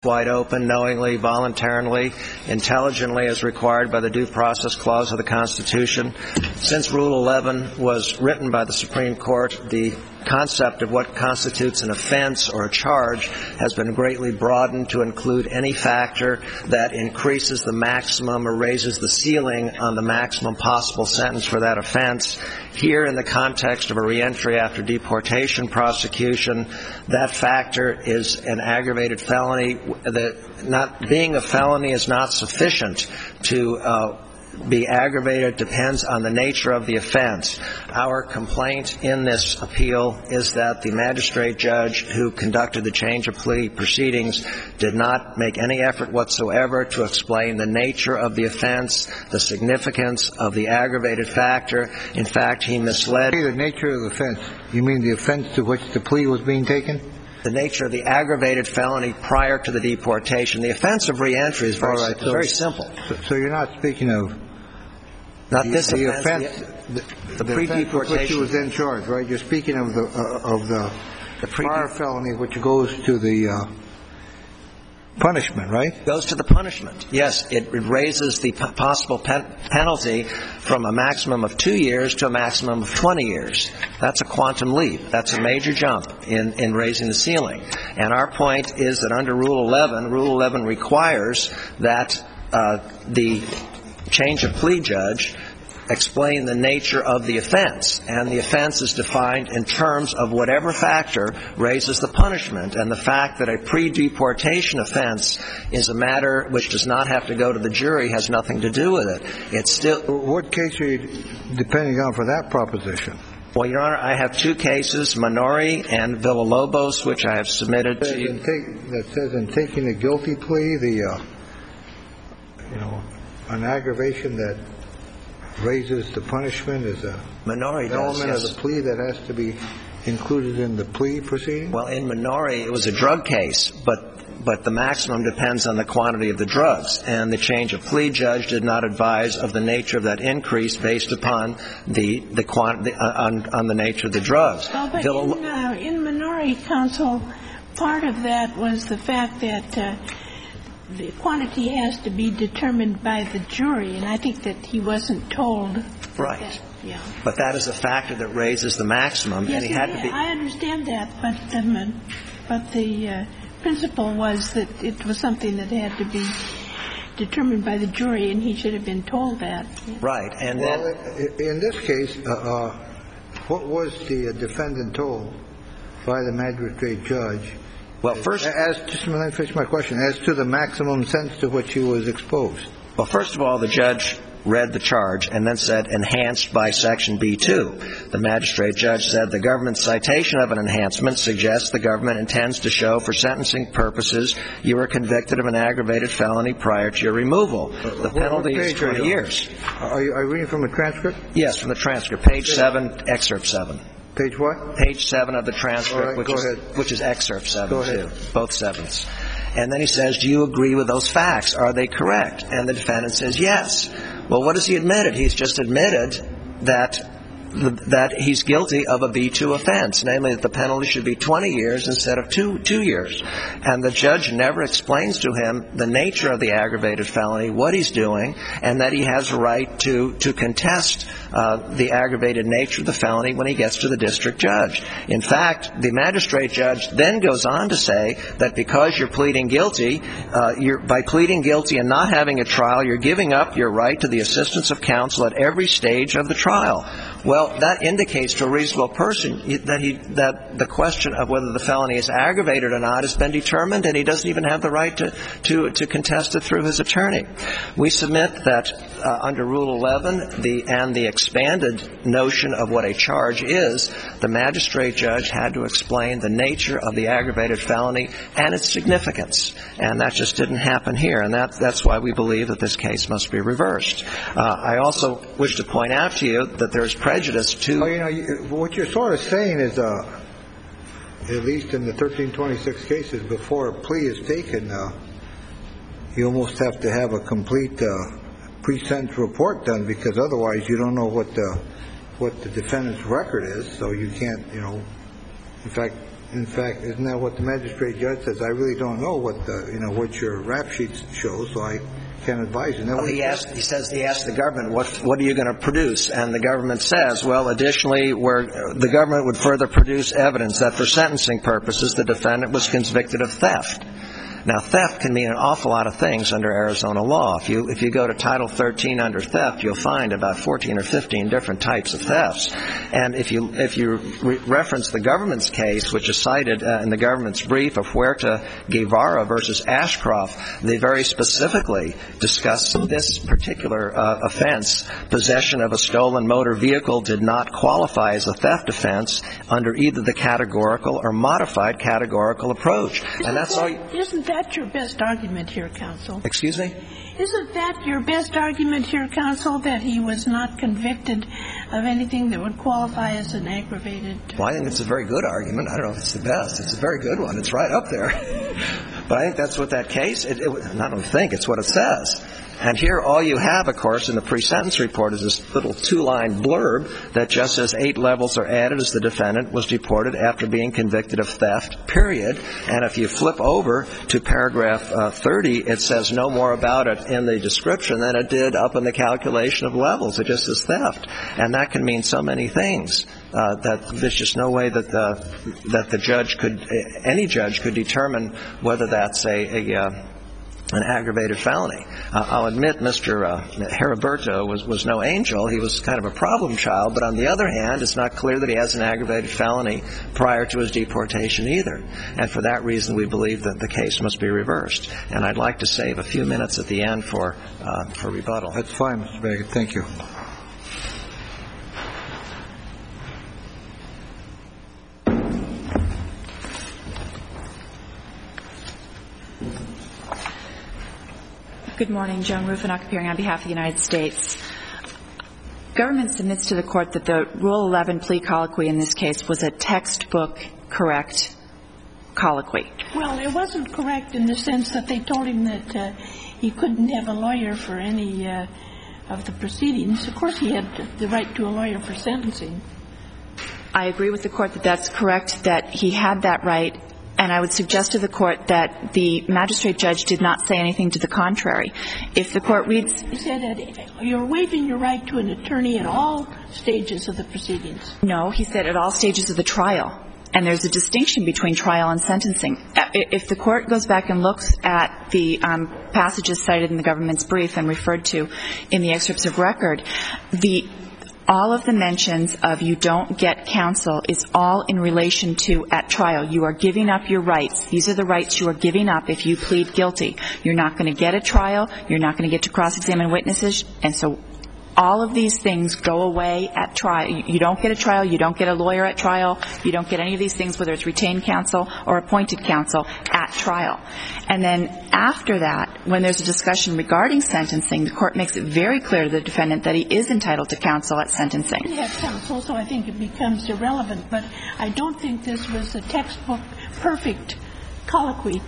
wide open, knowingly, voluntarily, intelligently, as required by the Due Process Clause of the Constitution. Since Rule 11 was written by the Supreme Court, the concept of what constitutes an offense or a charge has been greatly broadened to include any factor that increases the maximum or raises the ceiling on the maximum possible sentence for that offense. Here, in the context of a reentry after deportation prosecution, that factor is an aggravated felony. Not being a felony is not sufficient to be aggravated. It depends on the nature of the offense. Our complaint in this appeal is that the magistrate judge who conducted the change of plea proceedings did not make any effort whatsoever to explain the nature of the offense, the significance of the aggravated factor. In fact, he misled. The nature of the offense? You mean the offense to which the plea was being taken? The nature of the aggravated felony prior to the deportation. The offense of reentry is very simple. So you're not speaking of the offense, the pre-deportation, which he was in charge, right? You're speaking of the prior felony, which goes to the punishment, right? Goes to the punishment. Yes, it raises the possible penalty from a maximum of 2 years to a maximum of 20 years. That's a quantum leap. That's a major jump in raising the ceiling. And our point is that under Rule 11 requires that the change of plea judge explain the nature of the offense, and the offense is defined in terms of whatever factor raises the punishment, and the fact that a pre-deportation offense is a matter which does not have to go to the jury has nothing to do with it. It's still. What case are you depending on for that proposition? Well, Your Honor, I have two cases, Minori and Villalobos, which I have submitted to you. That says in taking a guilty plea, an aggravation that raises the punishment is a element of the plea that has to be included in the plea proceeding? Well, in Minori, it was a drug case, but the maximum depends on the quantity of the drugs, and the change of plea judge did not advise of the nature of that increase based upon the quantity on the nature of the drugs. Well, but in Minori, counsel, part of that was the fact that the quantity has to be determined by the jury, and I think that he wasn't told. Right. Yeah. But that is a factor that raises the maximum, yes, and he had to be. I understand that, but the principle was that it was something that had to be determined by the jury, and he should have been told that. Right. And in this case, what was the defendant told by the magistrate judge? Well, first, just let me finish my question. As to the maximum sentence to which he was exposed. Well, first of all, the judge read the charge and then said enhanced by Section B2. The magistrate judge said the government's citation of an enhancement suggests the government intends to show for sentencing purposes you were convicted of an aggravated felony prior to your removal. The penalty is 20 years. Are you reading from the transcript? Yes, from the transcript. Page 7, excerpt 7. Page what? Page 7 of the transcript, right, which is excerpt 7, too. Both 7s. And then he says, do you agree with those facts? Are they correct? And the defendant says, yes. Well, what has he admitted? He's just admitted that he's guilty of a B2 offense, namely that the penalty should be 20 years instead of 2 years. And the judge never explains to him the nature of the aggravated felony, what he's doing, and that he has a right to contest the aggravated nature of the felony when he gets to the district judge. In fact, the magistrate judge then goes on to say that because you're pleading guilty, by pleading guilty and not having a trial, you're giving up your right to the assistance of counsel at every stage of the trial. Well, that indicates to a reasonable person that the question of whether the felony is aggravated or not has been determined, and he doesn't even have the right to contest it through his attorney. We submit that under Rule 11 and the expanded notion of what a charge is, the magistrate judge had to explain the nature of the aggravated felony and its significance, and that just didn't happen here, and that's why we believe that this case must be reversed. I also wish to point out to you that there's prejudice to. What you're sort of saying is, at least in the 1326 cases, before a plea is taken, you almost have to have a complete pre-sentence report done, because otherwise you don't know what the defendant's record is. So you can't, in fact, in fact, isn't that what the magistrate judge says? I really don't know what your rap sheet shows, so I can't advise you. Well, he asked the government, what are you going to produce? And the government says, well, additionally, the government would further produce evidence that for sentencing purposes, the defendant was convicted of theft. Now, theft can mean an awful lot of things under Arizona law. If you go to Title 13 under theft, you'll find about 14 or 15 different types of thefts. And if you reference the government's case, which is cited in the government's brief of Huerta Guevara versus Ashcroft, they very specifically discuss this particular offense. Possession of a stolen motor vehicle did not qualify as a theft offense under either the categorical or modified categorical approach. And that's all. Isn't that your best argument here, counsel? Excuse me? Isn't that your best argument here, counsel, that he was not convicted of anything that would qualify as an aggravated? Well, I think it's a very good argument. I don't know if it's the best. It's a very good one. It's right up there. But I think that's what that case, I don't think, it's what it says. And here all you have, of course, in the pre-sentence report is this little 2-line blurb that just says 8 levels are added as the defendant was deported after being convicted of theft, period. And if you flip over to paragraph 30, it says no more about it in the description than it did up in the calculation of levels. It just says theft. And that can mean so many things that there's just no way that the judge any judge could determine whether that's an aggravated felony. I'll admit Mr. Heriberto was no angel. He was kind of a problem child. But on the other hand, it's not clear that he has an aggravated felony prior to his deportation either. And for that reason, we believe that the case must be reversed. And I'd like to save a few minutes at the end for rebuttal. That's fine, Mr. Baggett. Thank you. Good morning. Joan Rufinock appearing on behalf of the United States. Government submits to the court that the Rule 11 plea colloquy in this case was a textbook correct colloquy. Well, it wasn't correct in the sense that they told him that he couldn't have a lawyer for any of the proceedings. Of course, he had the right to a lawyer for sentencing. I agree with the court that that's correct, that he had that right. And I would suggest to the court that the magistrate judge did not say anything to the contrary. If the court reads... He said that you're waiving your right to an attorney at all stages of the proceedings. No, he said at all stages of the trial. And there's a distinction between trial and sentencing. If the court goes back and looks at the passages cited in the government's brief and referred to in the excerpts of record, all of the mentions of you don't get counsel is all in relation to at trial. You are giving up your rights. These are the rights you are giving up if you plead guilty. You're not going to get a trial. You're not going to get to cross-examine witnesses. And so all of these things go away at trial. You don't get a trial. You don't get a lawyer at trial. You don't get any of these things, whether it's retained counsel or appointed counsel, at trial. And then after that, when there's a discussion regarding sentencing, the court makes it very clear to the defendant that he is entitled to counsel at sentencing. He has counsel, so I think it becomes irrelevant. But I don't think this was a textbook perfect colloquy.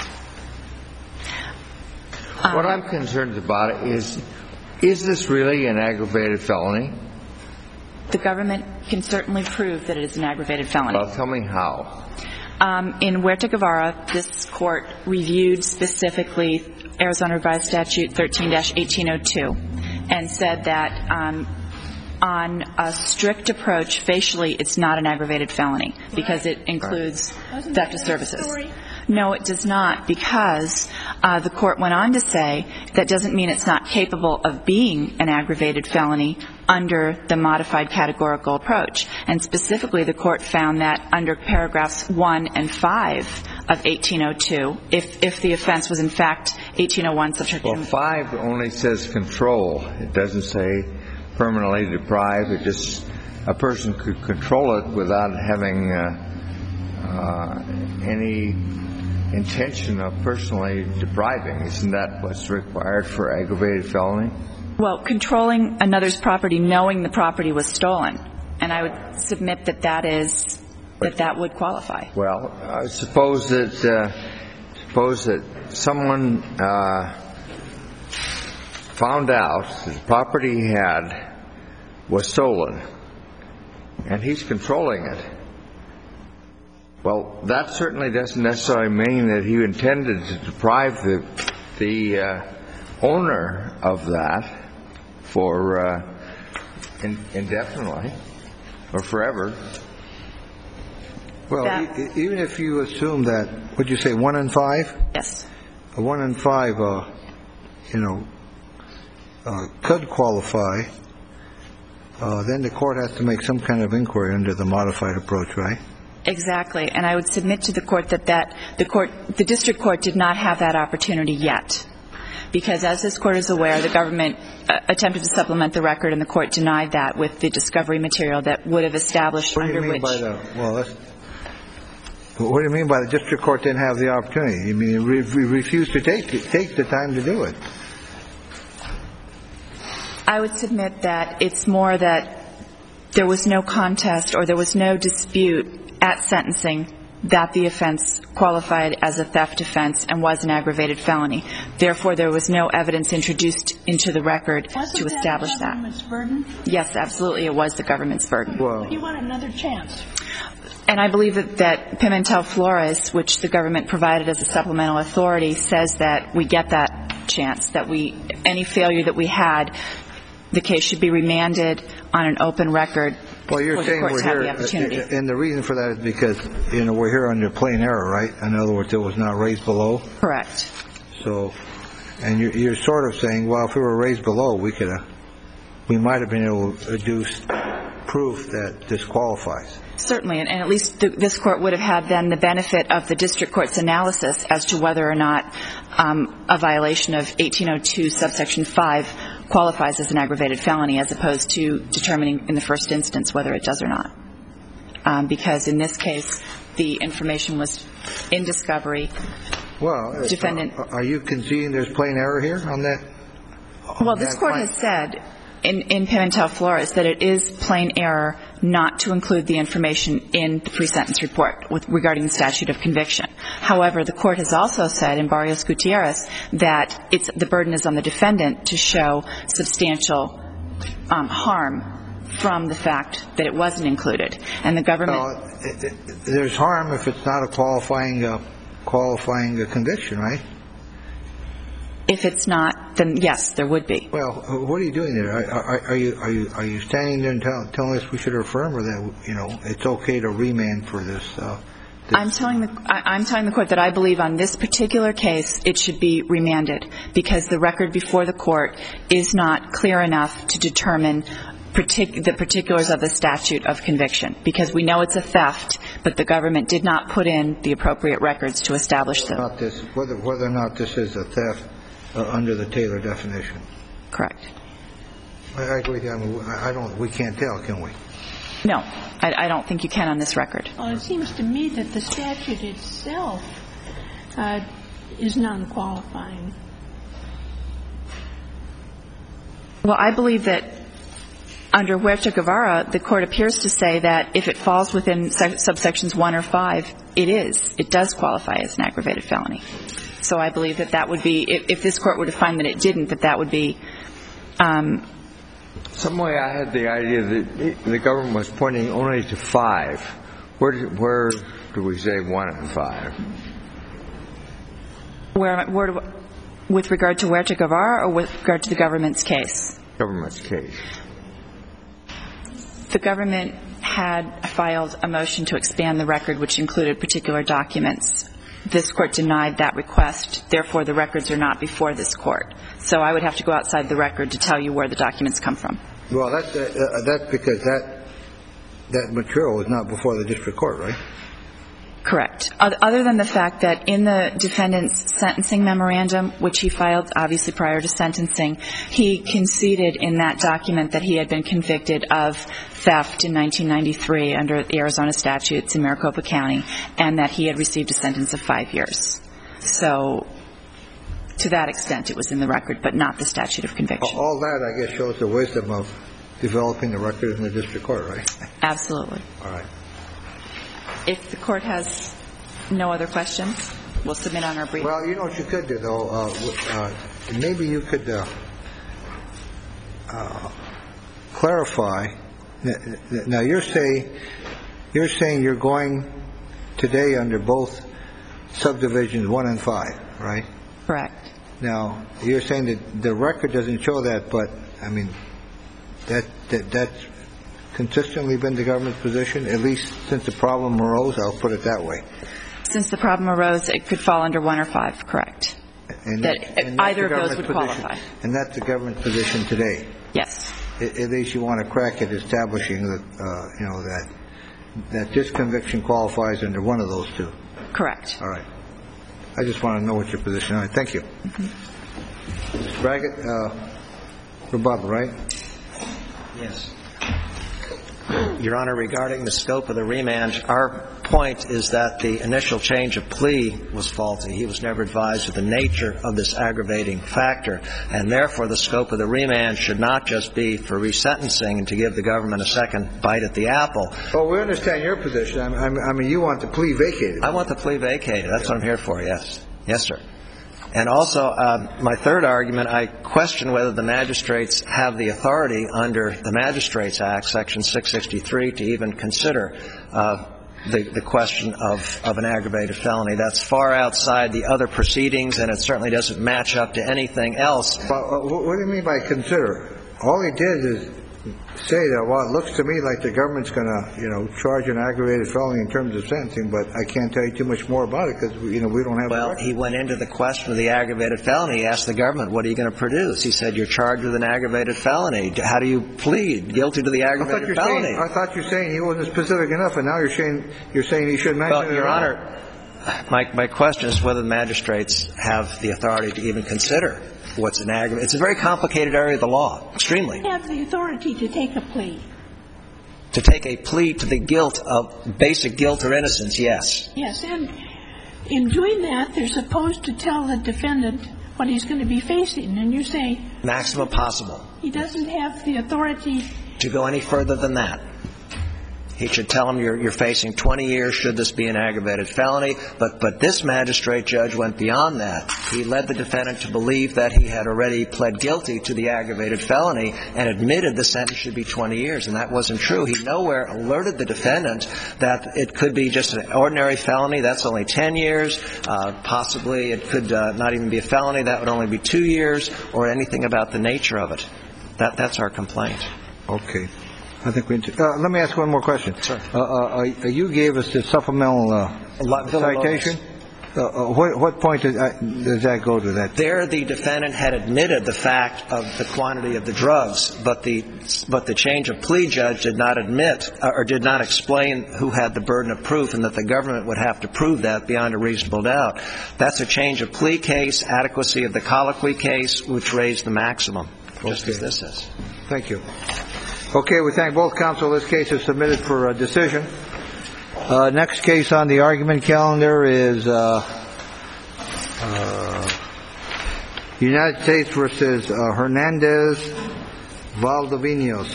What I'm concerned about is this really an aggravated felony? The government can certainly prove that it is an aggravated felony. Well, tell me how. In Huerta Guevara, this court reviewed specifically Arizona Revised Statute 13-1802 and said that on a strict approach, facially, it's not an aggravated felony because it includes theft of services. No, it does not, because the court went on to say that doesn't mean it's not capable of being an aggravated felony under the modified categorical approach. And specifically, the court found that under paragraphs 1 and 5 of 1802, if the offense was in fact 1801 subsection. Well, 5 only says control. It doesn't say permanently deprive. It just a person could control it without having any intention of personally depriving. Isn't that what's required for aggravated felony? Well, controlling another's property, knowing the property was stolen. And I would submit that that would qualify. Well, suppose that someone found out that the property he had was stolen, and he's controlling it. Well, that certainly doesn't necessarily mean that he intended to deprive the owner of that for indefinitely or forever. Well, even if you assume that, would you say 1 in 5? Yes. 1 in 5, could qualify. Then the court has to make some kind of inquiry under the modified approach, right? Exactly. And I would submit to the court that the district court did not have that opportunity yet. Because as this court is aware, the government attempted to supplement the record, and the court denied that with the discovery material that would have established under which. What do you mean by the district court didn't have the opportunity? You mean we refused to take the time to do it? I would submit that it's more that there was no contest or there was no dispute at sentencing that the offense qualified as a theft offense and was an aggravated felony. Therefore, there was no evidence introduced into the record to establish that. Wasn't that the government's burden? Yes, absolutely, it was the government's burden. Well, You want another chance. And I believe that Pimentel-Flores, which the government provided as a supplemental authority, says that we get that chance, that any failure that we had, the case should be remanded on an open record. well, you're saying we're here, and the reason for that is because we're here under plain error, right? In other words, it was not raised below. Correct. So, and you're sort of saying, well, if we were raised below, we might have been able to adduce proof that disqualifies. Certainly, and at least this court would have had then the benefit of the district court's analysis as to whether or not a violation of 1802 subsection 5 qualifies as an aggravated felony, as opposed to determining in the first instance whether it does or not. Because in this case, the information was in discovery. Well, Defendant. Are you conceding there's plain error here on that? Well, this court has said in Pimentel-Flores that it is plain error not to include the information in the pre-sentence report regarding the statute of conviction. However, the court has also said in Barrios-Gutierrez that the burden is on the defendant to show substantial harm from the fact that it wasn't included. And the government... there's harm if it's not a qualifying conviction, right? If it's not, then yes, there would be. Well, what are you doing there? Are you standing there and telling us we should affirm, or that it's okay to remand for this? I'm telling the court that I believe on this particular case it should be remanded because the record before the court is not clear enough to determine the particulars of the statute of conviction, because we know it's a theft, but the government did not put in the appropriate records to establish them. Whether or not this is a theft under the Taylor definition. Correct. I agree. We can't tell, can we? No, I don't think you can on this record. Well, it seems to me that the statute itself is non-qualifying. Well, I believe that under Huerta Guevara, the court appears to say that if it falls within subsections 1 or 5, it does qualify as an aggravated felony. So I believe that would be, if this court were to find that it didn't, that would be... Some way I had the idea that the government was pointing only to 5. Where do we say 1 and 5? With regard to Huerta Guevara or with regard to the government's case? Government's case. The government had filed a motion to expand the record, which included particular documents. This court denied that request. Therefore, the records are not before this court. So I would have to go outside the record to tell you where the documents come from. Well, that's because that material was not before the district court, right? Correct. Other than the fact that in the defendant's sentencing memorandum, which he filed obviously prior to sentencing, he conceded in that document that he had been convicted of theft in 1993 under the Arizona statutes in Maricopa County, and that he had received a sentence of 5 years. So to that extent, it was in the record, but not the statute of conviction. All that, I guess, shows the wisdom of developing the record in the district court, right? Absolutely. All right. If the court has no other questions, we'll submit on our brief. Well, you know what you could do, though? Maybe you could clarify. Now, you're saying you're going today under both subdivisions 1 and 5, right? Correct. Now, you're saying that the record doesn't show that, but, I mean, that's consistently been the government's position, at least since the problem arose, I'll put it that way. Since the problem arose, it could fall under 1 or 5, correct. And either of those would qualify. And that's the government's position today? Yes. At least you want to crack at establishing that, that this conviction qualifies under one of those two? Correct. All right. I just want to know what your position is. All right, thank you. Mr. Braggett, rebuttal, right? Yes. Your Honor, regarding the scope of the remand, our point is that the initial change of plea was faulty. He was never advised of the nature of this aggravating factor, and therefore the scope of the remand should not just be for resentencing and to give the government a second bite at the apple. Well, we understand your position. I mean, you want the plea vacated. I want the plea vacated. That's what I'm here for, yes. Yes, sir. And also, my third argument, I question whether the magistrates have the authority under the Magistrates Act, Section 663, to even consider the question of an aggravated felony. That's far outside the other proceedings, and it certainly doesn't match up to anything else. But what do you mean by consider? All he did is say that, well, it looks to me like the government's going to, charge an aggravated felony in terms of sentencing, but I can't tell you too much more about it because, we don't have Well, he went into the question of the aggravated felony. He asked the government, what are you going to produce? He said, you're charged with an aggravated felony. How do you plead? Guilty to the aggravated felony. I thought you were saying he wasn't specific enough, and now you're saying he should mention it. Well, Your Honor, my question is whether the magistrates have the authority to even consider what's an aggravated. It's a very complicated area of the law, extremely. They have the authority to take a plea. To take a plea to the guilt of basic guilt or innocence, yes. Yes, and in doing that, they're supposed to tell the defendant what he's going to be facing, and you say Maximum possible. he doesn't have the authority To go any further than that. He should tell him you're facing 20 years should this be an aggravated felony. But this magistrate judge went beyond that. He led the defendant to believe that he had already pled guilty to the aggravated felony and admitted the sentence should be 20 years. And that wasn't true. He nowhere alerted the defendant that it could be just an ordinary felony. That's only 10 years. Possibly it could not even be a felony. That would only be 2 years, or anything about the nature of it. That's our complaint. Okay. I think let me ask one more question. Sure. You gave us the supplemental citation. What point does that go to? That there, the defendant had admitted the fact of the quantity of the drugs, but the change of plea judge did not admit or did not explain who had the burden of proof, and that the government would have to prove that beyond a reasonable doubt. That's a change of plea case, adequacy of the colloquy case, which raised the maximum, just as this is. Thank you. Okay, we thank both counsel. This case is submitted for a decision. Next case on the argument calendar is United States versus Hernandez Valdovinos.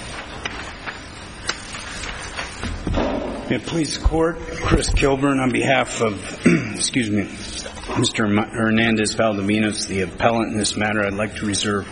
May it please the court, Chris Kilburn on behalf of, Mr. Hernandez Valdovinos, the appellant in this matter. I'd like to reserve